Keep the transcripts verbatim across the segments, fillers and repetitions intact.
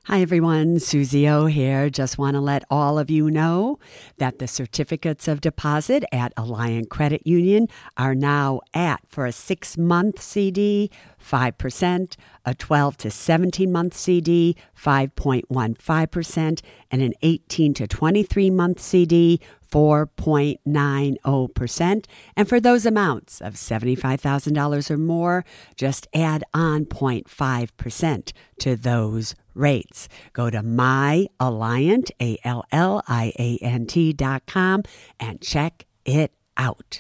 Hi, everyone. Susie O here. Just want to let all of you know that the certificates of deposit at Alliant Credit Union are now at, for a six-month C D, five percent, a twelve to seventeen-month C D, five point one five percent, and an eighteen to twenty-three-month C D, four point nine zero percent. And for those amounts of seventy-five thousand dollars or more, just add on zero point five percent to those rates. Go to myalliant, A L L I A N T dot com and check it out.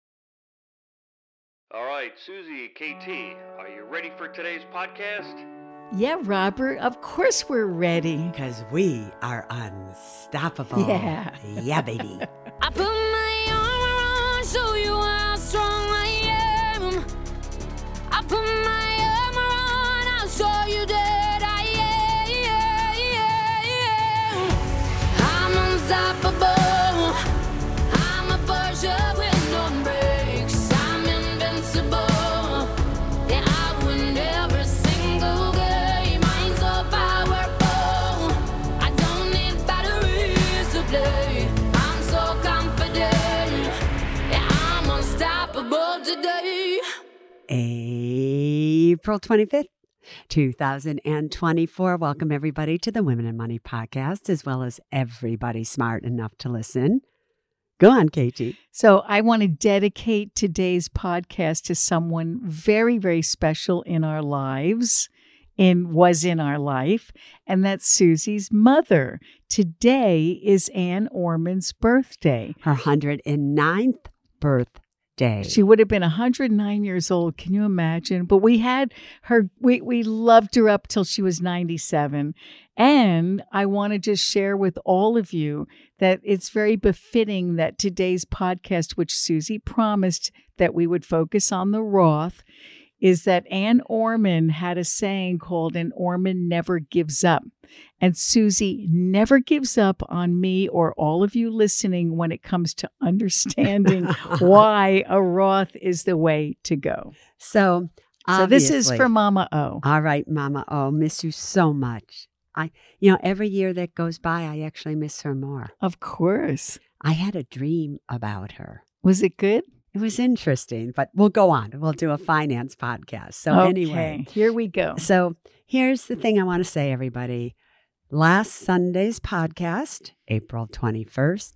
All right, Susie, K T, are you ready for today's podcast? Yeah, Robert, of course we're ready. Because we are unstoppable. Yeah. Yeah, baby. I put my armor on, show you how strong I am. I put my armor on, I'll show you that I am. I'm unstoppable. I'm a Porsche with no brakes. I'm invincible. Yeah, I win every single game. I'm so powerful. I don't need batteries to play. I'm so confident. Yeah, I'm unstoppable today. April twenty-fifth, two thousand twenty-four. Welcome, everybody, to the Women and Money podcast, as well as everybody smart enough to listen. Go on, Katie. So I want to dedicate today's podcast to someone very, very special in our lives and was in our life, and that's Susie's mother. Today is Ann Ormond's birthday. Her one hundred ninth birthday. She would have been one hundred nine years old. Can you imagine? But we had her, we, we loved her up till she was ninety-seven. And I want to just share with all of you that it's very befitting that today's podcast, which Susie promised that we would focus on the Roth, is that Ann Ormond had a saying called, "An Ormond never gives up." And Susie never gives up on me or all of you listening when it comes to understanding why a Roth is the way to go. So, So this is obviously- for Mama O. All right, Mama. Oh, miss you so much. I, you know, every year that goes by, I actually miss her more. Of course. I had a dream about her. Was it good? It was interesting, but we'll go on. We'll do a finance podcast. So okay, anyway, here we go. so here's the thing I want to say, everybody. Last Sunday's podcast, April twenty-first,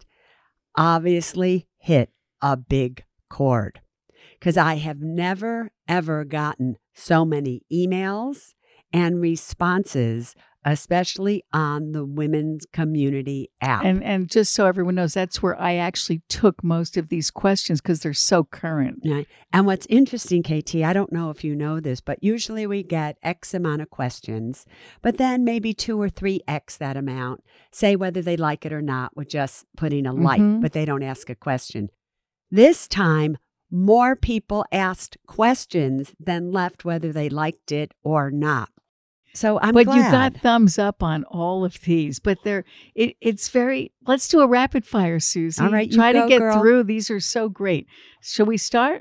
obviously hit a big chord because I have never, ever gotten so many emails and responses, especially on the Women's Community app. And and just so everyone knows, that's where I actually took most of these questions because they're so current. Right. And what's interesting, K T, I don't know if you know this, but usually we get X amount of questions, but then maybe two or three X that amount say whether they like it or not with just putting a like, Mhm. but they don't ask a question. This time, more people asked questions than left whether they liked it or not. So I'm but glad. you got thumbs up on all of these. But they're it, it's very. Let's do a rapid fire, Susie. All right, you try go, to get girl. through. These are so great. Shall we start?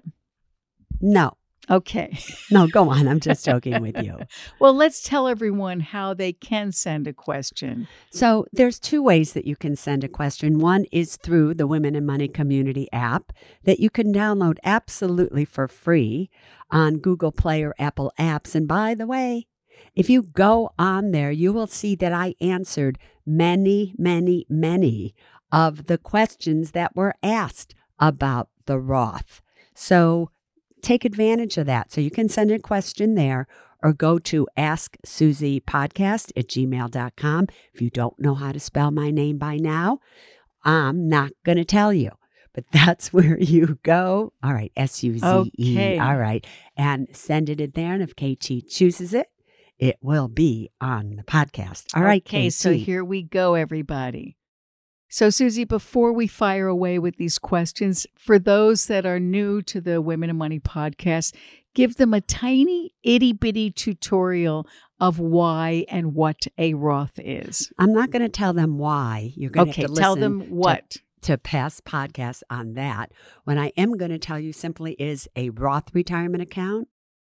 No, Okay. no, go on. I'm just joking with you. Well, let's tell everyone how they can send a question. So there's two ways that you can send a question. One is through the Women and Money Community app that you can download absolutely for free on Google Play or Apple apps. And by the way, if you go on there, you will see that I answered many, many, many of the questions that were asked about the Roth. So take advantage of that. So you can send a question there or go to ask susie podcast at gmail dot com. If you don't know how to spell my name by now, I'm not going to tell you. But that's where you go. All right, S U Z E. Okay. All right. And send it in there. And if K T chooses it, it will be on the podcast. All right, Okay, K T. so here we go, everybody. So, Susie, before we fire away with these questions, for those that are new to the Women and Money podcast, give them a tiny itty bitty tutorial of why and what a Roth is. I'm not going to tell them why. You're going Okay, to have to tell listen them what. To, to past podcasts on that. What I am going to tell you simply is a Roth retirement account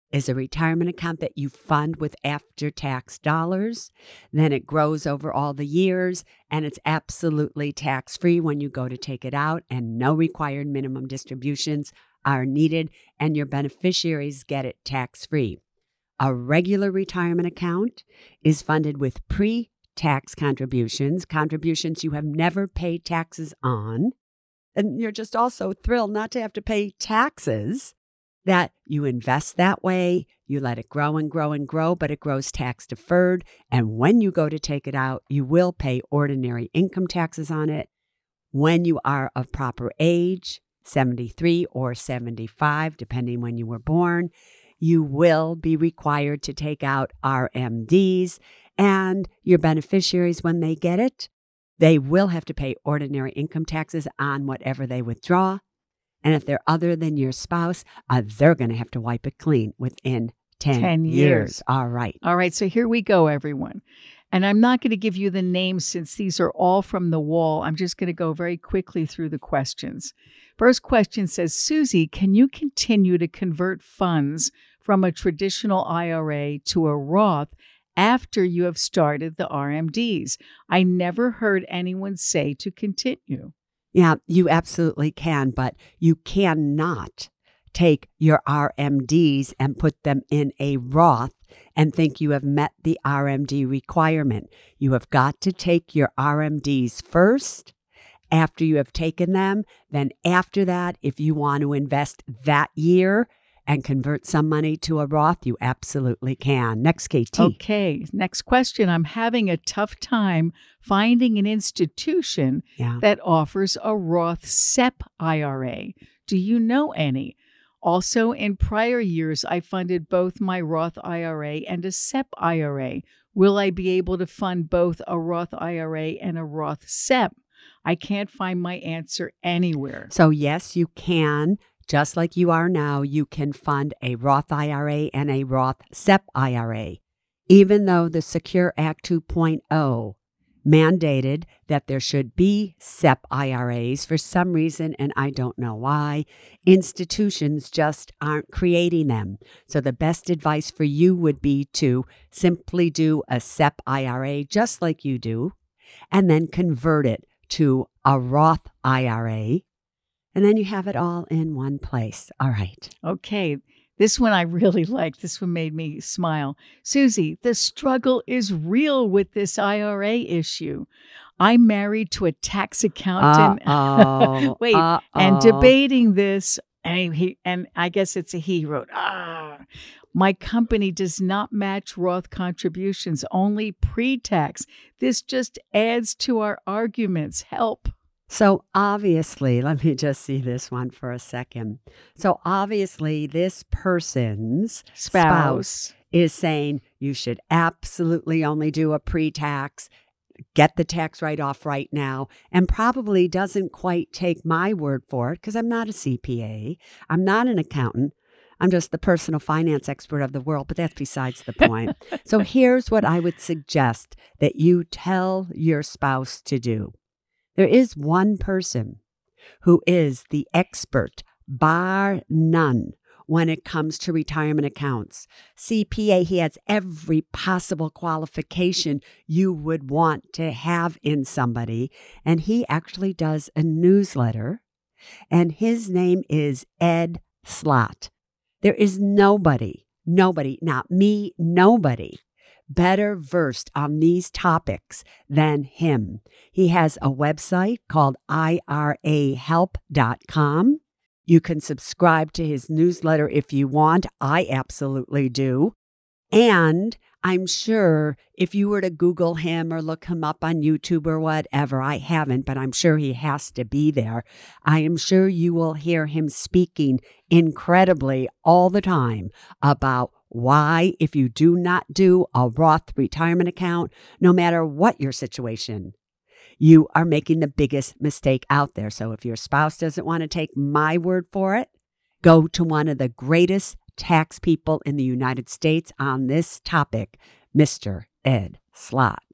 is a retirement account that you fund with after-tax dollars. Then it grows over all the years, and it's absolutely tax-free when you go to take it out, and no required minimum distributions are needed, and your beneficiaries get it tax-free. A regular retirement account is funded with pre-tax contributions, contributions you have never paid taxes on, and you're just also thrilled not to have to pay taxes, that you invest that way, you let it grow and grow and grow, but it grows tax deferred, and when you go to take it out, you will pay ordinary income taxes on it. When you are of proper age, seventy-three or seventy-five, depending when you were born, you will be required to take out R M Ds, and your beneficiaries, when they get it, they will have to pay ordinary income taxes on whatever they withdraw. And if they're other than your spouse, uh, they're going to have to wipe it clean within ten, ten years. years. All right. All right, so here we go, everyone. And I'm not going to give you the names since these are all from the wall. I'm just going to go very quickly through the questions. First question says, Susie, can you continue to convert funds from a traditional I R A to a Roth after you have started the R M Ds? I never heard anyone say to continue. Yeah, you absolutely can, but you cannot take your R M Ds and put them in a Roth and think you have met the R M D requirement. You have got to take your R M Ds first. After you have taken them, then after that, if you want to invest that year and convert some money to a Roth, you absolutely can. Next, K T. Okay, next question. I'm having a tough time finding an institution Yeah. that offers a Roth S E P I R A. Do you know any? Also, in prior years, I funded both my Roth I R A and a S E P I R A. Will I be able to fund both a Roth I R A and a Roth S E P? I can't find my answer anywhere. So yes, you can. Just like you are now, you can fund a Roth I R A and a Roth S E P I R A. Even though the Secure Act two point oh mandated that there should be S E P I R As for some reason, and I don't know why, institutions just aren't creating them. So the best advice for you would be to simply do a S E P I R A just like you do, and then convert it to a Roth I R A. And then you have it all in one place. All right. Okay, this one I really like. This one made me smile. Susie, the struggle is real with this I R A issue. I'm married to a tax accountant. Uh-oh. Wait, Uh-oh. and debating this, and, he, and I guess it's a he wrote, ah, my company does not match Roth contributions, only pre-tax. This just adds to our arguments. Help. So obviously, let me just see this one for a second. So obviously, this person's Spouse. spouse is saying you should absolutely only do a pre-tax, get the tax write-off right now, and probably doesn't quite take my word for it because I'm not a C P A. I'm not an accountant. I'm just the personal finance expert of the world, but that's besides the point. So here's what I would suggest that you tell your spouse to do. There is one person who is the expert, bar none, when it comes to retirement accounts. C P A, he has every possible qualification you would want to have in somebody, and he actually does a newsletter, and his name is Ed Slott. There is nobody, nobody, not me, nobody, better versed on these topics than him. He has a website called I R A help dot com. You can subscribe to his newsletter if you want. I absolutely do. And I'm sure if you were to Google him or look him up on YouTube or whatever, I haven't, but I'm sure he has to be there. I am sure you will hear him speaking incredibly all the time about why, if you do not do a Roth retirement account, no matter what your situation, you are making the biggest mistake out there. So if your spouse doesn't want to take my word for it, go to one of the greatest tax people in the United States on this topic, Mister Ed Slott.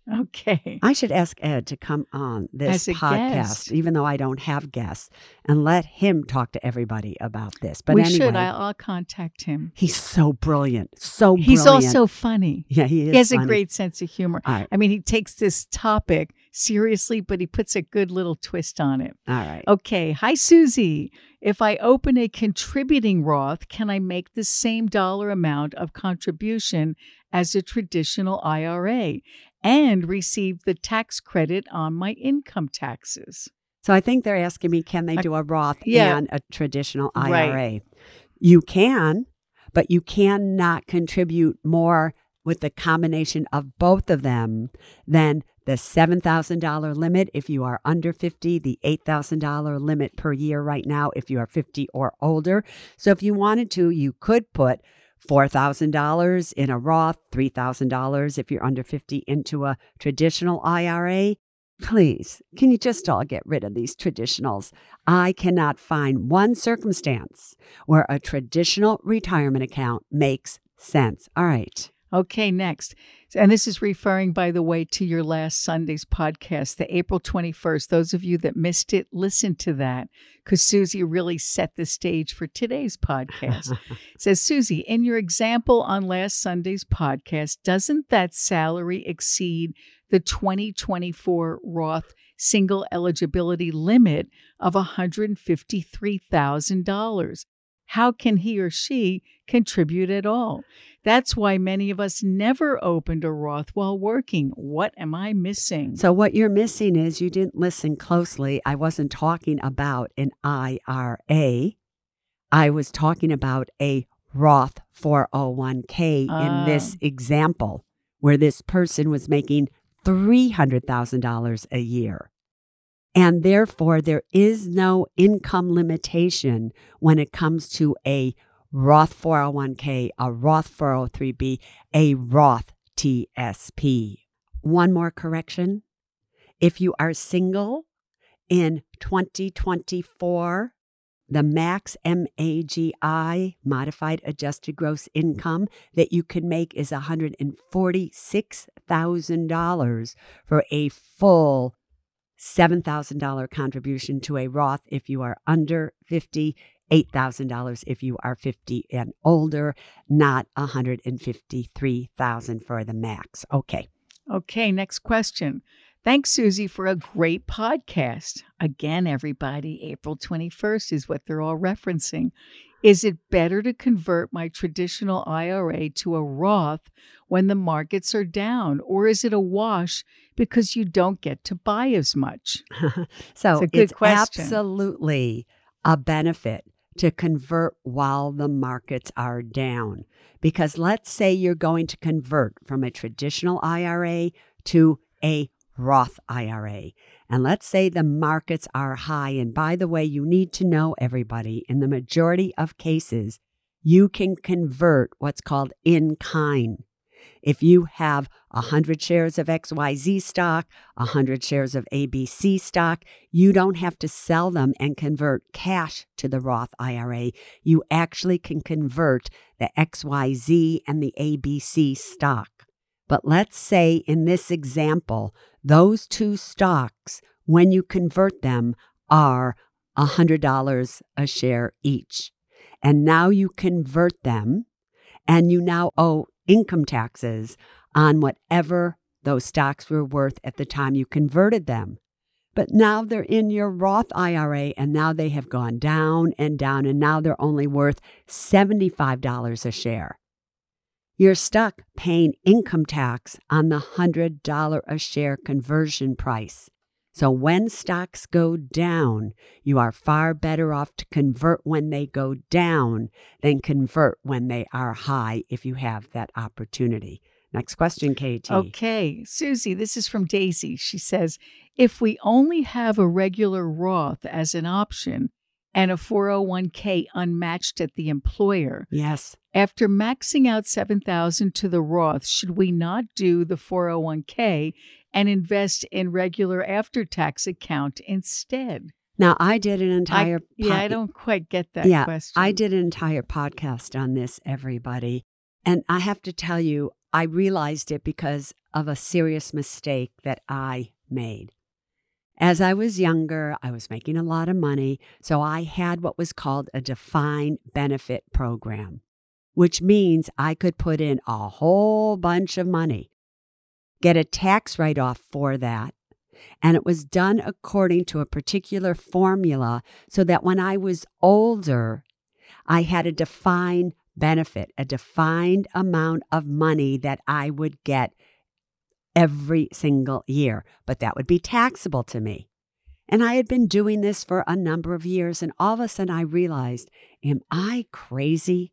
Okay. I should ask Ed to come on this As a podcast, guest. even though I don't have guests, and let him talk to everybody about this. But we anyway, should. I'll, I'll contact him. he's so brilliant. So He's brilliant. also funny. Yeah, he is He has funny. a great sense of humor. All right. I mean, he takes this topic seriously, but he puts a good little twist on it. All right. Okay. Hi, Susie. If I open a contributing Roth, can I make the same dollar amount of contribution as a traditional I R A and receive the tax credit on my income taxes? So I think they're asking me, can they I- do a Roth yeah. and a traditional I Right. R A? You can, but you cannot contribute more with the combination of both of them than the seven thousand dollars limit if you are under fifty, the eight thousand dollars limit per year right now if you are fifty or older. So if you wanted to, you could put four thousand dollars in a Roth, three thousand dollars if you're under fifty into a traditional I R A. Please, can you just all get rid of these traditionals? I cannot find one circumstance where a traditional retirement account makes sense. All right. Okay, next. And this is referring, by the way, to your last Sunday's podcast, the April twenty-first. Those of you that missed it, listen to that because Susie really set the stage for today's podcast. It says, Susie, in your example on last Sunday's podcast, doesn't that salary exceed the twenty twenty-four Roth single eligibility limit of one hundred fifty-three thousand dollars? How can he or she contribute at all? That's why many of us never opened a Roth while working. What am I missing? So what you're missing is you didn't listen closely. I wasn't talking about an I R A. I was talking about a Roth four oh one k Ah. in this example where this person was making three hundred thousand dollars a year. And therefore, there is no income limitation when it comes to a Roth four oh one k, a Roth four oh three b, a Roth T S P. One more correction. If you are single in twenty twenty-four, the max M A G I, modified adjusted gross income, that you can make is one hundred forty-six thousand dollars for a full seven thousand dollars contribution to a Roth if you are under fifty, eight thousand dollars if you are fifty and older, not one hundred fifty-three thousand dollars for the max. Okay. Okay, next question. Thanks, Susie, for a great podcast. Again, everybody, April twenty-first is what they're all referencing. Is it better to convert my traditional I R A to a Roth when the markets are down, or is it a wash because you don't get to buy as much? So It's a good it's question. absolutely a benefit to convert while the markets are down. Because let's say you're going to convert from a traditional I R A to a Roth I R A. And let's say the markets are high. And by the way, you need to know, everybody, in the majority of cases, you can convert what's called in kind. If you have one hundred shares of X Y Z stock, one hundred shares of A B C stock, you don't have to sell them and convert cash to the Roth I R A. You actually can convert the X Y Z and the A B C stock. But let's say in this example, those two stocks, when you convert them, are one hundred dollars a share each. And now you convert them, and you now owe income taxes on whatever those stocks were worth at the time you converted them. But now they're in your Roth I R A, and now they have gone down and down, and now they're only worth seventy-five dollars a share. You're stuck paying income tax on the one hundred dollars a share conversion price. So when stocks go down, you are far better off to convert when they go down than convert when they are high if you have that opportunity. Next question, K T. Okay, Susie, this is from Daisy. She says, if we only have a regular Roth as an option and a four oh one k unmatched at the employer, Yes. after maxing out seven thousand dollars to the Roth, should we not do the four oh one k and invest in regular after-tax account instead? Now, I did an entire... I, yeah, I po- don't quite get that yeah, question. I did an entire podcast on this, everybody. And I have to tell you, I realized it because of a serious mistake that I made. As I was younger, I was making a lot of money, so I had what was called a defined benefit program, which means I could put in a whole bunch of money, get a tax write-off for that, and it was done according to a particular formula so that when I was older, I had a defined benefit, a defined amount of money that I would get every single year, but that would be taxable to me. And I had been doing this for a number of years, and all of a sudden I realized, am I crazy?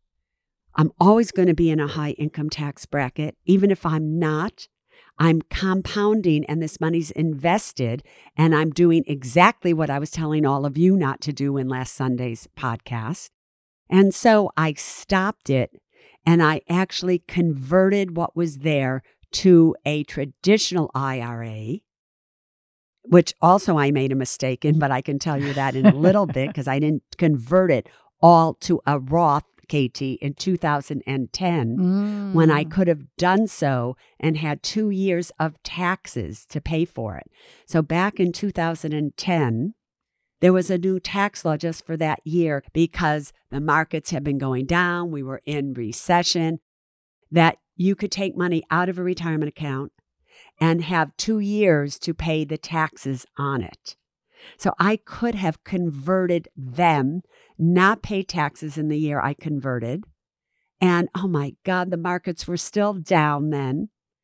I'm always going to be in a high income tax bracket. Even if I'm not, I'm compounding and this money's invested, and I'm doing exactly what I was telling all of you not to do in last Sunday's podcast. And so I stopped it, and I actually converted what was there to a traditional I R A, which also I made a mistake in, but I can tell you that in a little bit because I didn't convert it all to a Roth, Katie, in two thousand ten mm. when I could have done so and had two years of taxes to pay for it. So back in two thousand ten, there was a new tax law just for that year because the markets had been going down. We were in recession, that you could take money out of a retirement account and have two years to pay the taxes on it. So I could have converted them, not pay taxes in the year I converted. And oh my God, the markets were still down then,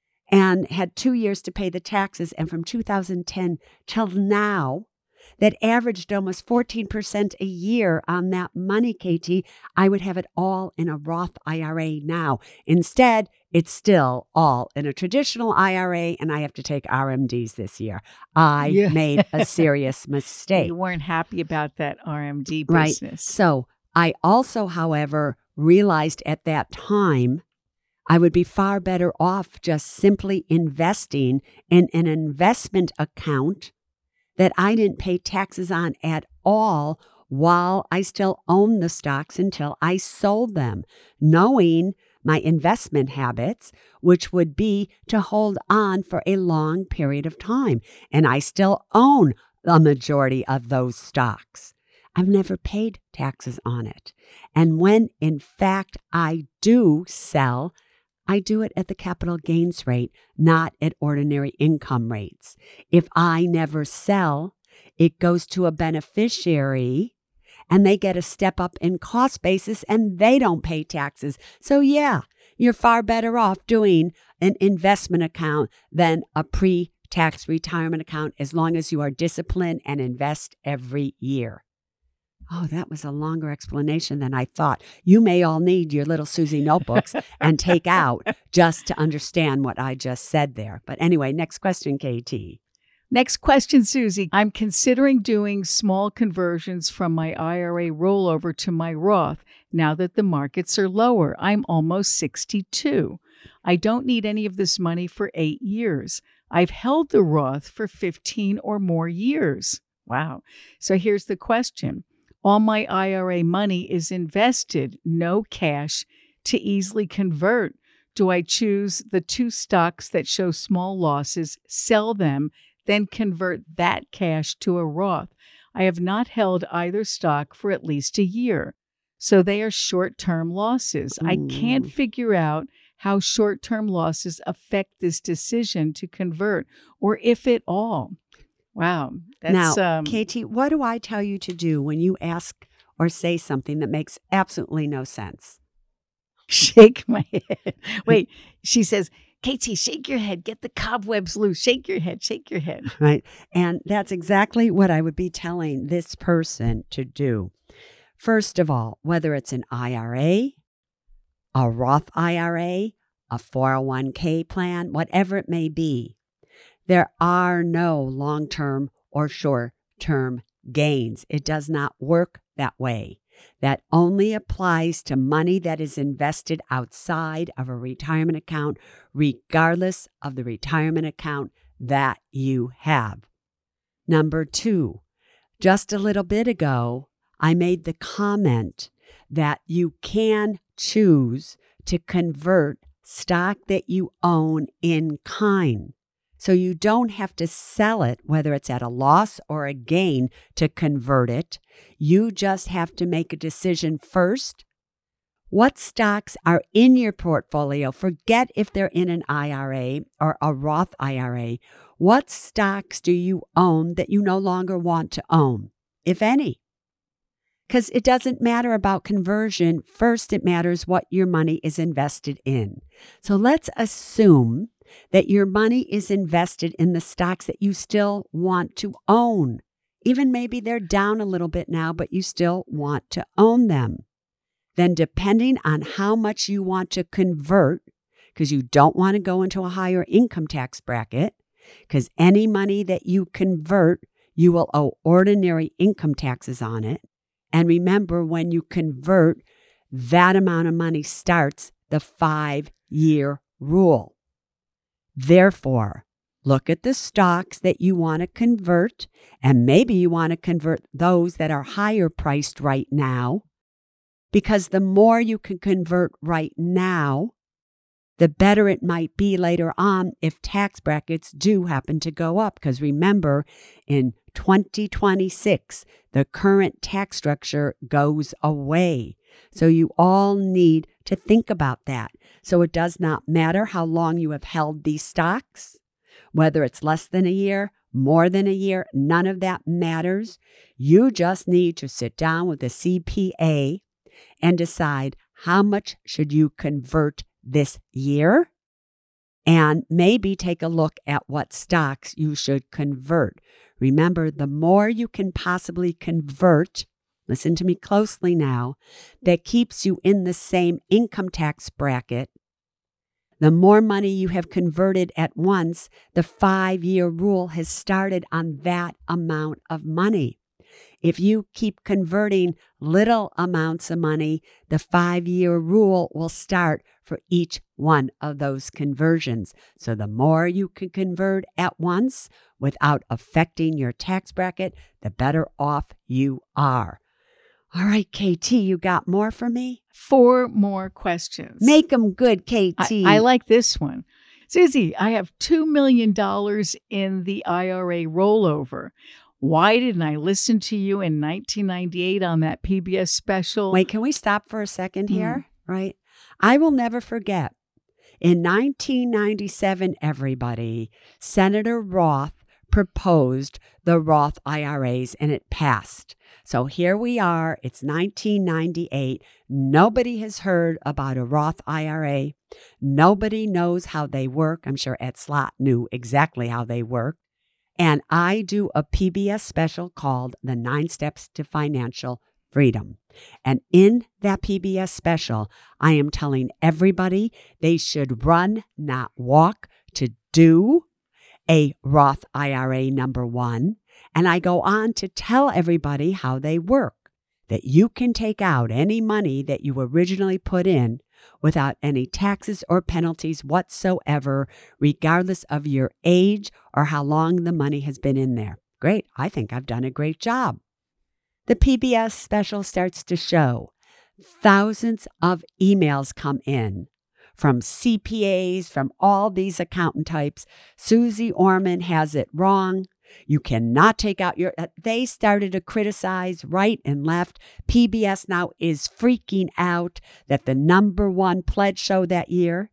and had two years to pay the taxes. And from two thousand ten till now, that averaged almost fourteen percent a year on that money, Katie. I would have it all in a Roth I R A now. Instead, it's still all in a traditional I R A, and I have to take R M Ds this year. I yeah. made a serious mistake. You weren't happy about that R M D business. Right. So I also, however, realized at that time I would be far better off just simply investing in an investment account that I didn't pay taxes on at all while I still owned the stocks until I sold them, knowing my investment habits, which would be to hold on for a long period of time. And I still own the majority of those stocks. I've never paid taxes on it. And when, in fact, I do sell, I do it at the capital gains rate, not at ordinary income rates. If I never sell, it goes to a beneficiary and they get a step up in cost basis and they don't pay taxes. So yeah, you're far better off doing an investment account than a pre-tax retirement account as long as you are disciplined and invest every year. Oh, that was a longer explanation than I thought. You may all need your little Susie notebooks and take out just to understand what I just said there. But anyway, next question, K T. Next question, Susie. I'm considering doing small conversions from my I R A rollover to my Roth now that the markets are lower. I'm almost sixty-two. I don't need any of this money for eight years. I've held the Roth for fifteen or more years. Wow. So here's the question. All my I R A money is invested, no cash to easily convert. Do I choose the two stocks that show small losses, sell them, then convert that cash to a Roth? I have not held either stock for at least a year, so they are short-term losses. Mm. I can't figure out how short-term losses affect this decision to convert, or if at all. Wow. That's, now, um, Katie, what do I tell you to do when you ask or say something that makes absolutely no sense? Shake my head. Wait, she says, Katie, shake your head. Get the cobwebs loose. Shake your head. Shake your head. Right. And that's exactly what I would be telling this person to do. First of all, whether it's an I R A, a Roth I R A, a four oh one k plan, whatever it may be, there are no long-term or short-term gains. It does not work that way. That only applies to money that is invested outside of a retirement account, regardless of the retirement account that you have. Number two, just a little bit ago, I made the comment that you can choose to convert stock that you own in kind. So you don't have to sell it, whether it's at a loss or a gain, to convert it. You just have to make a decision first. What stocks are in your portfolio? Forget if they're in an I R A or a Roth I R A. What stocks do you own that you no longer want to own, if any? Because it doesn't matter about conversion. First, it matters what your money is invested in. So let's assume that your money is invested in the stocks that you still want to own. Even maybe they're down a little bit now, but you still want to own them. Then depending on how much you want to convert, because you don't want to go into a higher income tax bracket, because any money that you convert, you will owe ordinary income taxes on it. And remember, when you convert, that amount of money starts the five-year rule. Therefore, look at the stocks that you want to convert, and maybe you want to convert those that are higher priced right now, because the more you can convert right now, the better it might be later on if tax brackets do happen to go up. Because remember, in twenty twenty-six, the current tax structure goes away. So you all need to think about that. So it does not matter how long you have held these stocks, whether it's less than a year, more than a year, none of that matters. You just need to sit down with a C P A and decide how much should you convert this year, and maybe take a look at what stocks you should convert. Remember, the more you can possibly convert, listen to me closely now, that keeps you in the same income tax bracket, the more money you have converted at once, the five-year rule has started on that amount of money. If you keep converting little amounts of money, the five-year rule will start for each one of those conversions. So the more you can convert at once without affecting your tax bracket, the better off you are. All right, K T, you got more for me? Four more questions. Make them good, K T. I, I like this one. Susie, I have two million dollars in the I R A rollover. Why didn't I listen to you in nineteen ninety-eight on that P B S special? Wait, can we stop for a second here? Mm. Right? I will never forget. In nineteen ninety-seven, everybody, Senator Roth proposed the Roth I R As and it passed. So here we are. It's nineteen ninety-eight. Nobody has heard about a Roth I R A. Nobody knows how they work. I'm sure Ed Slott knew exactly how they work. And I do a P B S special called The Nine Steps to Financial Freedom. And in that P B S special, I am telling everybody they should run, not walk, to do a Roth I R A, number one. And I go on to tell everybody how they work, that you can take out any money that you originally put in without any taxes or penalties whatsoever, regardless of your age or how long the money has been in there. Great. I think I've done a great job. The P B S special starts to show thousands of emails come in from C P As, from all these accountant types. Susie Orman has it wrong. You cannot take out your... They started to criticize right and left. P B S now is freaking out that the number one pledge show that year,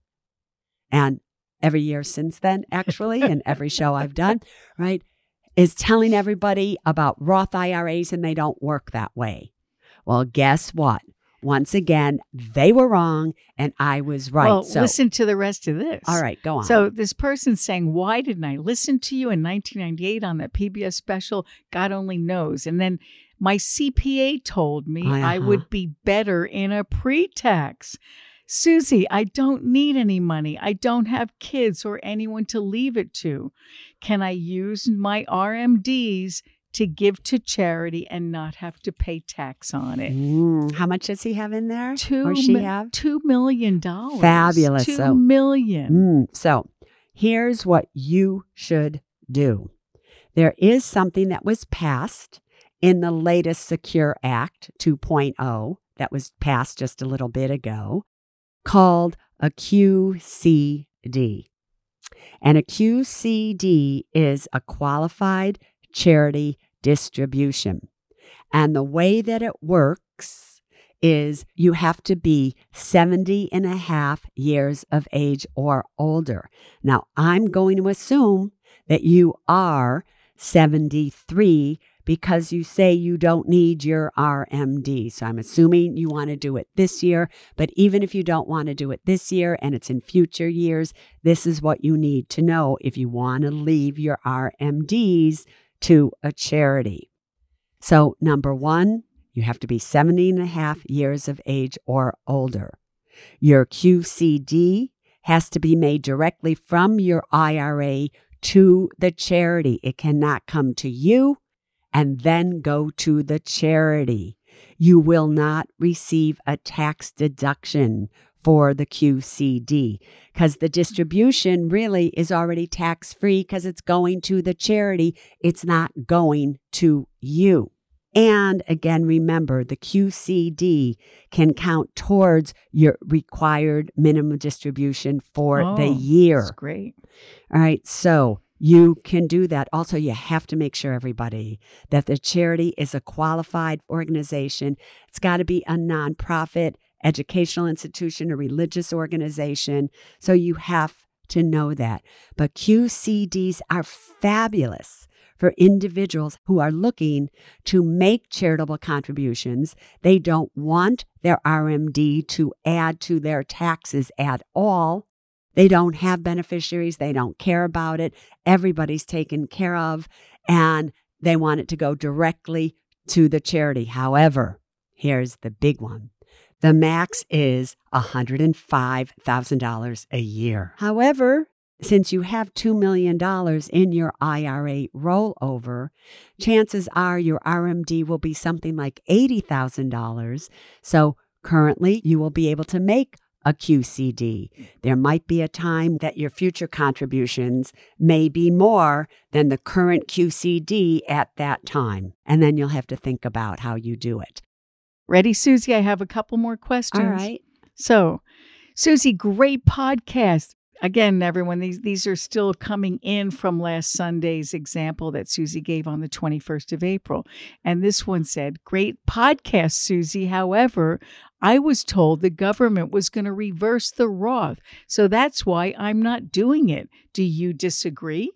and every year since then, actually, and every show I've done, right, is telling everybody about Roth I R As and they don't work that way. Well, guess what? Once again, they were wrong and I was right. Well, so, listen to the rest of this. All right, go on. So this person's saying, why didn't I listen to you in nineteen ninety-eight on that P B S special? God only knows. And then my C P A told me uh-huh. I would be better in a pre-tax. Susie, I don't need any money. I don't have kids or anyone to leave it to. Can I use my R M Ds to give to charity and not have to pay tax on it? Mm, how much does he have in there? Two, or she have? Two million dollars. Fabulous. Two so, million. Mm, so here's what you should do. There is something that was passed in the latest Secure Act two point oh that was passed just a little bit ago, called a Q C D. And a Q C D is a qualified charity distribution. And the way that it works is you have to be seventy and a half years of age or older. Now, I'm going to assume that you are seventy-three because you say you don't need your R M D. So I'm assuming you want to do it this year. But even if you don't want to do it this year and it's in future years, this is what you need to know if you want to leave your R M Ds to a charity. So number one, you have to be seventy and a half years of age or older. Your Q C D has to be made directly from your I R A to the charity. It cannot come to you and then go to the charity. You will not receive a tax deduction for the Q C D because the distribution really is already tax-free because it's going to the charity. It's not going to you. And again, remember, the Q C D can count towards your required minimum distribution for oh, the year. That's great. All right, so you can do that. Also, you have to make sure, everybody, that the charity is a qualified organization. It's got to be a nonprofit, educational institution, or religious organization. So you have to know that. But Q C Ds are fabulous for individuals who are looking to make charitable contributions. They don't want their R M D to add to their taxes at all. They don't have beneficiaries. They don't care about it. Everybody's taken care of, and they want it to go directly to the charity. However, here's the big one. The max is one hundred five thousand dollars a year. However, since you have two million dollars in your I R A rollover, chances are your R M D will be something like eighty thousand dollars. So currently, you will be able to make a Q C D. There might be a time that your future contributions may be more than the current Q C D at that time. And then you'll have to think about how you do it. Ready, Susie? I have a couple more questions. All right. So, Susie, great podcast. Again, everyone, these, these are still coming in from last Sunday's example that Susie gave on the twenty-first of April. And this one said, great podcast, Susie. However, I was told the government was going to reverse the Roth. So that's why I'm not doing it. Do you disagree?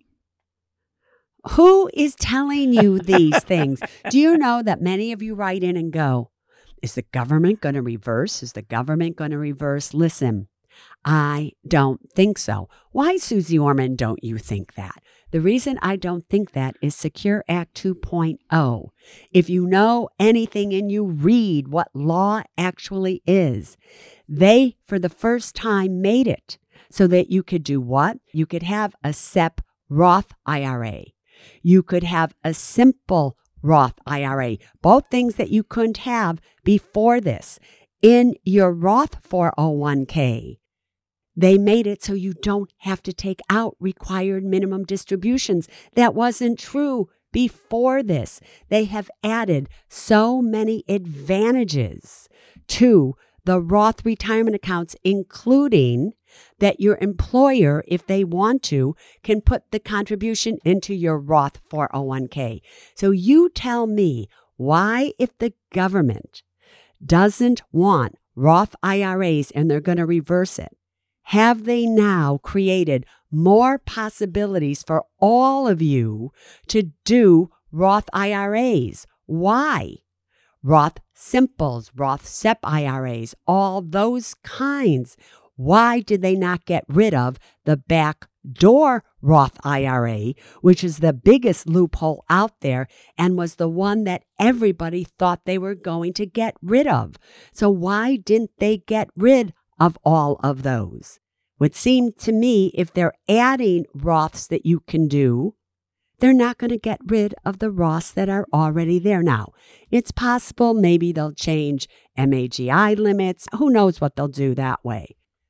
Who is telling you these things? Do you know that many of you write in and go, is the government going to reverse? Is the government going to reverse? Listen. I don't think so. Why, Susie Orman, don't you think that? The reason I don't think that is Secure Act two point oh. If you know anything and you read what law actually is, they, for the first time, made it so that you could do what? You could have a S E P Roth I R A. You could have a simple Roth I R A, both things that you couldn't have before this. In your Roth four oh one k, they made it so you don't have to take out required minimum distributions. That wasn't true before this. They have added so many advantages to the Roth retirement accounts, including that your employer, if they want to, can put the contribution into your Roth four oh one k. So you tell me why, if the government doesn't want Roth I R As and they're going to reverse it, have they now created more possibilities for all of you to do Roth I R As? Why? Roth Simples, Roth S E P I R As, all those kinds. Why did they not get rid of the backdoor Roth I R A, which is the biggest loophole out there and was the one that everybody thought they were going to get rid of? So why didn't they get rid of all of those? Would seem to me if they're adding Roths that you can do, they're not going to get rid of the Roths that are already there. Now, it's possible maybe they'll change M A G I limits. Who knows what they'll do that way?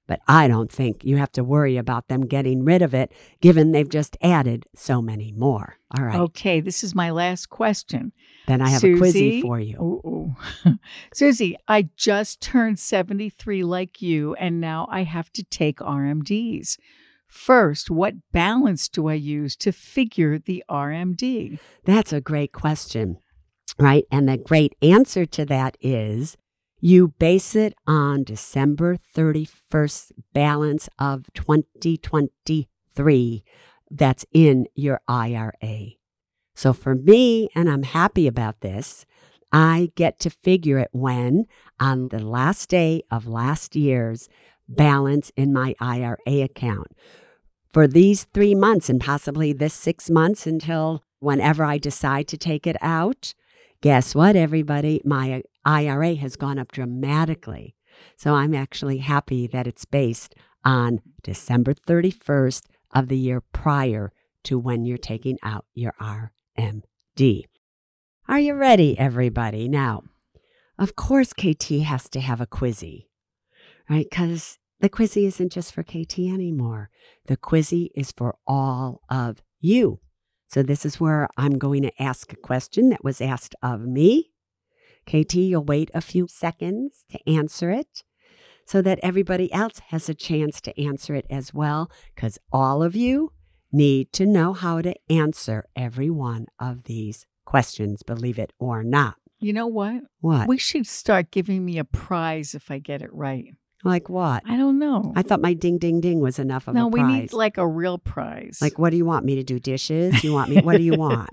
But I don't think you have to worry about them getting rid of it, given they've just added so many more. All right. Okay, this is my last question. Then I have Susie, a quizzy for you. Ooh, ooh. Susie, I just turned seventy-three like you, and now I have to take R M Ds. First, what balance do I use to figure the R M D? That's a great question, right? And the great answer to that is you base it on December thirty-first balance of twenty twenty-three that's in your I R A. So for me, and I'm happy about this, I get to figure it when on the last day of last year's balance in my I R A account. For these three months and possibly this six months until whenever I decide to take it out, guess what, everybody? My I R A has gone up dramatically. So I'm actually happy that it's based on December thirty-first of the year prior to when you're taking out your R M D. Are you ready, everybody? Now, of course, K T has to have a quizzy, right? Because the quizzy isn't just for K T anymore. The quizzy is for all of you. So this is where I'm going to ask a question that was asked of me. K T, you'll wait a few seconds to answer it so that everybody else has a chance to answer it as well, because all of you need to know how to answer every one of these questions, believe it or not. You know what? What? We should start giving me a prize if I get it right. Like what? I don't know. I thought my ding, ding, ding was enough of no, a prize. we need like a real prize. Like, what do you want me to do? Dishes? You want me? What do you want?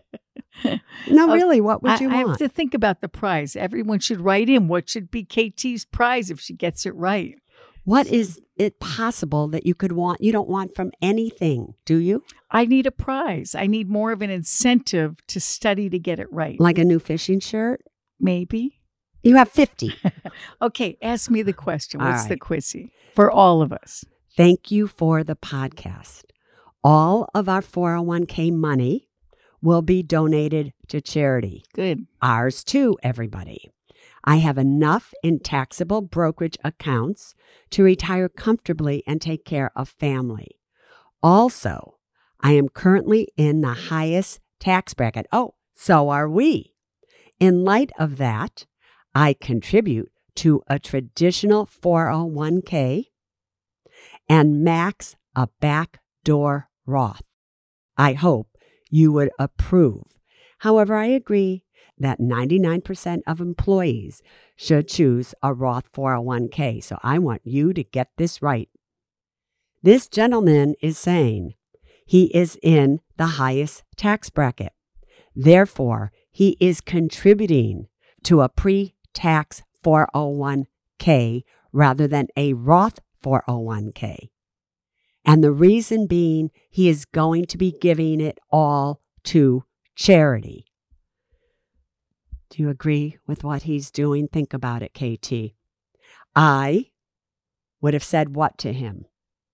No, Uh, really, what would I, you I want? have to think about the prize. Everyone should write in what should be K T's prize if she gets it right. What is it possible that you could want? You don't want from anything, do you? I need a prize. I need more of an incentive to study to get it right. Like a new fishing shirt? Maybe. You have fifty. Okay, ask me the question. All What's the right. quizzy for all of us? Thank you for the podcast. All of our four oh one k money will be donated to charity. Good. Ours too, everybody. I have enough in taxable brokerage accounts to retire comfortably and take care of family. Also, I am currently in the highest tax bracket. Oh, so are we. In light of that, I contribute to a traditional four oh one k and max a backdoor Roth. I hope you would approve. However, I agree that ninety-nine percent of employees should choose a Roth four oh one k. So I want you to get this right. This gentleman is saying he is in the highest tax bracket. Therefore, he is contributing to a pre-tax four oh one k rather than a Roth four oh one k. And the reason being, he is going to be giving it all to charity. Do you agree with what he's doing? Think about it, K T. I would have said what to him?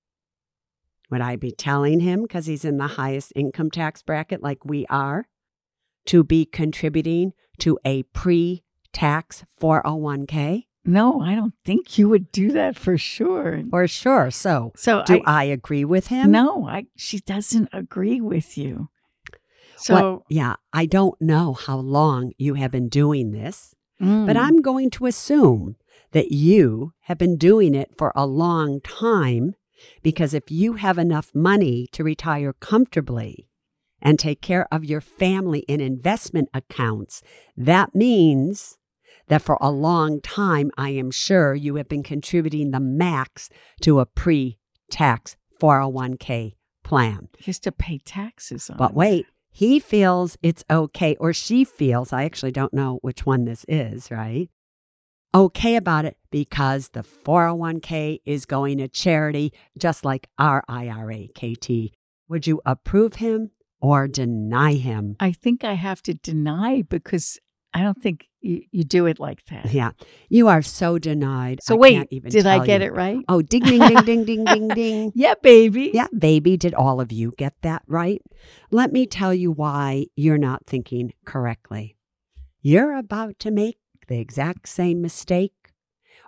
Would I be telling him, because he's in the highest income tax bracket like we are, to be contributing to a pre-tax four oh one k? No, I don't think you would do that for sure. For sure. So, So do I, I, agree with him? No, I. She doesn't agree with you. So Well, yeah, I don't know how long you have been doing this, mm, but I'm going to assume that you have been doing it for a long time, because if you have enough money to retire comfortably and take care of your family in investment accounts, that means that for a long time, I am sure you have been contributing the max to a pre-tax four oh one k plan. he has to pay taxes on But it. wait, he feels it's okay, or she feels, I actually don't know which one this is, right? Okay about it because the four oh one k is going to charity, just like our I R A, K T. Would you approve him or deny him? I think I have to deny because I don't think you, you do it like that. Yeah, you are so denied. So I wait, can't even did I tell get you. it right? Oh, ding, ding, ding, ding, ding, ding, ding. Yeah, baby. Yeah, baby, did all of you get that right? Let me tell you why you're not thinking correctly. You're about to make the exact same mistake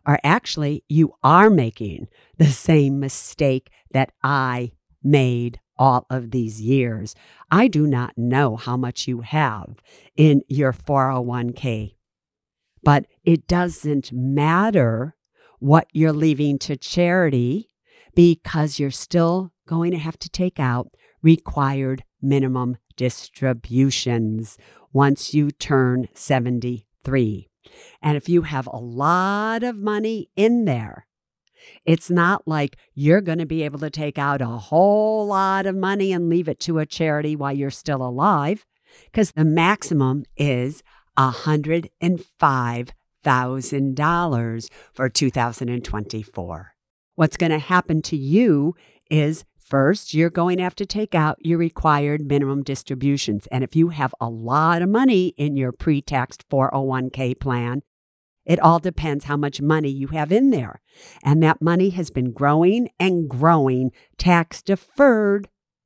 or actually, you are making the same mistake that I made all of these years. I do not know how much you have in your four oh one k, but it doesn't matter what you're leaving to charity because you're still going to have to take out required minimum distributions once you turn seventy-three. And if you have a lot of money in there, it's not like you're going to be able to take out a whole lot of money and leave it to a charity while you're still alive, because the maximum is one hundred five thousand dollars for two thousand twenty-four. What's going to happen to you is, first, you're going to have to take out your required minimum distributions. And if you have a lot of money in your pre-taxed four oh one k plan, it all depends how much money you have in there. And that money has been growing and growing tax deferred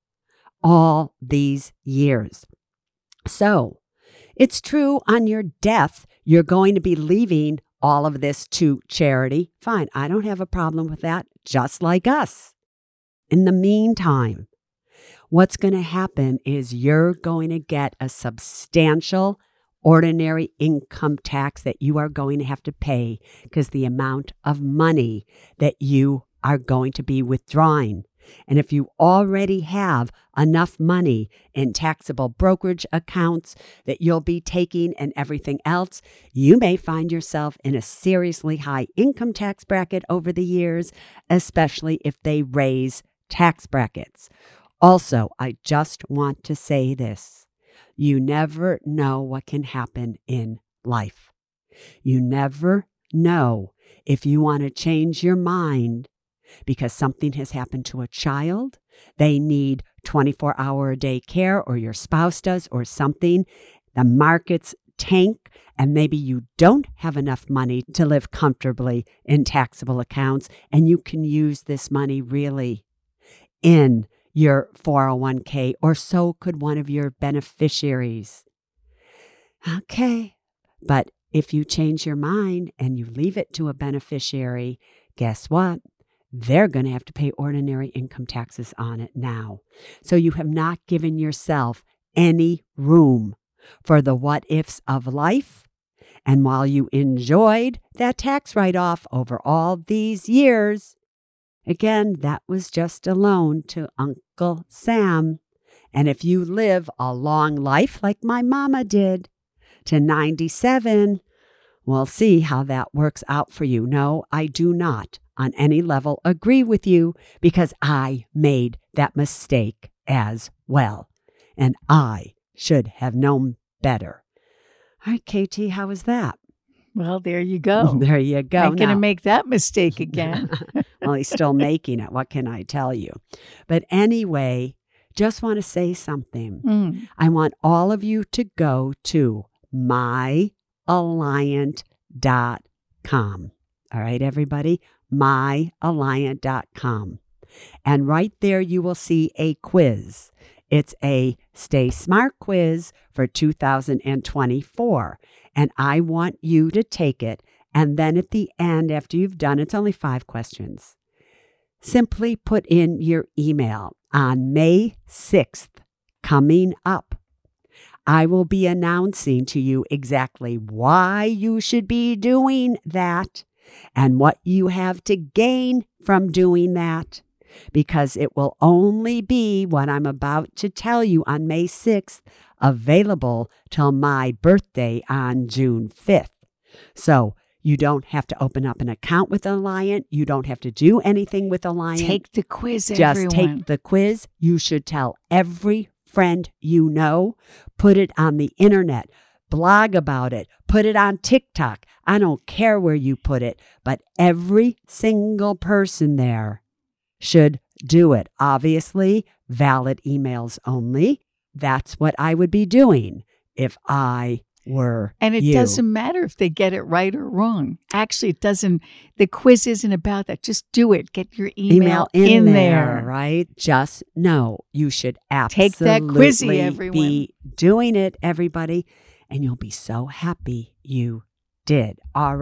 all these years. So it's true on your death, you're going to be leaving all of this to charity. Fine, I don't have a problem with that, just like us. In the meantime, what's going to happen is you're going to get a substantial ordinary income tax that you are going to have to pay because the amount of money that you are going to be withdrawing. And if you already have enough money in taxable brokerage accounts that you'll be taking and everything else, you may find yourself in a seriously high income tax bracket over the years, especially if they raise tax brackets. Also, I just want to say this. You never know what can happen in life. You never know if you want to change your mind because something has happened to a child. They need twenty-four hour a day care, or your spouse does, or something. The markets tank, and maybe you don't have enough money to live comfortably in taxable accounts, and you can use this money really in your four oh one k, or so could one of your beneficiaries. Okay, but if you change your mind and you leave it to a beneficiary, guess what? They're going to have to pay ordinary income taxes on it now. So you have not given yourself any room for the what-ifs of life. And while you enjoyed that tax write-off over all these years, again, that was just a loan to Uncle Sam. And if you live a long life like my mama did to ninety-seven, we'll see how that works out for you. No, I do not on any level agree with you because I made that mistake as well. And I should have known better. All right, K T, how was that? Well, there you go. There you go. I'm going to Now- make that mistake again. Well, he's still making it. What can I tell you? But anyway, just want to say something. Mm. I want all of you to go to my alliant dot com. All right, everybody? my alliant dot com. And right there, you will see a quiz. It's a Stay Smart quiz for two thousand twenty-four. And I want you to take it. And then at the end, after you've done, it's only five questions. Simply put in your email on May sixth, coming up. I will be announcing to you exactly why you should be doing that and what you have to gain from doing that, because it will only be what I'm about to tell you on May sixth available till my birthday on June fifth. So you don't have to open up an account with Alliant. You don't have to do anything with Alliant. Take the quiz, Just everyone. take the quiz. You should tell every friend you know. Put it on the internet. Blog about it. Put it on TikTok. I don't care where you put it, but every single person there should do it. Obviously, valid emails only. That's what I would be doing if I were And it you. doesn't matter if they get it right or wrong. Actually, it doesn't. The quiz isn't about that. Just do it. Get your email, email in, in there, there. right? Just know you should absolutely Take that quizzy, everyone. be doing it, everybody, and you'll be so happy you did. All right.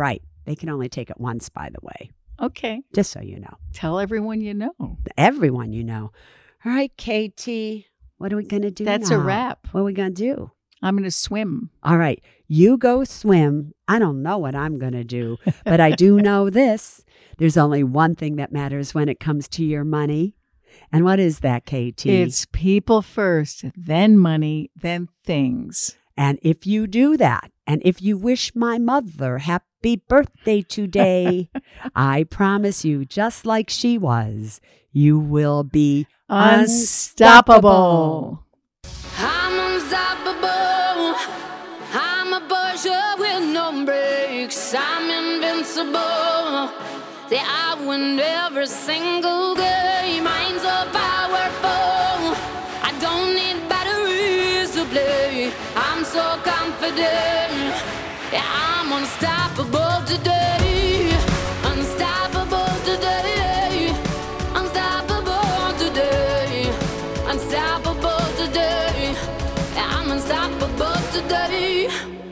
They can only take it once, by the way, Okay. just so you know. Tell everyone you know. Everyone you know. All right, Katie, what are we going to do That's now? a wrap. What are we going to do? I'm going to swim. All right, you go swim. I don't know what I'm going to do, but I do know this. There's only one thing that matters when it comes to your money. And what is that, Katie? It's people first, then money, then things. And if you do that, and if you wish my mother happy birthday today, I promise you, just like she was, you will be unstoppable. Unstoppable. I'm unstoppable. I'm a Porsche with no brakes. I'm invincible. See, I win every single game. I'm so powerful. I don't need batteries to play. I'm so confident. Yeah, I'm unstoppable today. Unstoppable today. Unstoppable today. Unstoppable today. Yeah, I'm unstoppable today.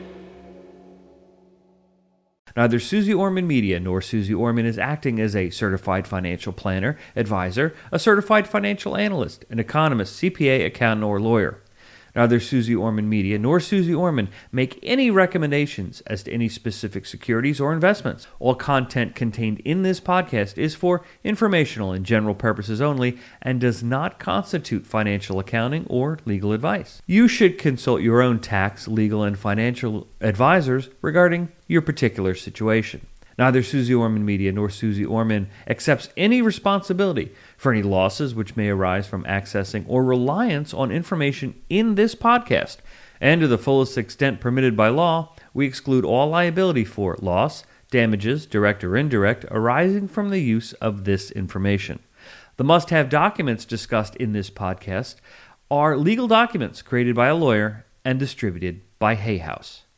Neither Susie Orman Media nor Susie Orman is acting as a certified financial planner, advisor, a certified financial analyst, an economist, C P A, accountant, or lawyer. Neither Susie Orman Media nor Susie Orman make any recommendations as to any specific securities or investments. All content contained in this podcast is for informational and general purposes only and does not constitute financial accounting or legal advice. You should consult your own tax, legal, and financial advisors regarding your particular situation. Neither Susie Orman Media nor Susie Orman accepts any responsibility for any losses which may arise from accessing or reliance on information in this podcast. And to the fullest extent permitted by law, we exclude all liability for loss, damages, direct or indirect, arising from the use of this information. The must-have documents discussed in this podcast are legal documents created by a lawyer and distributed by Hay House.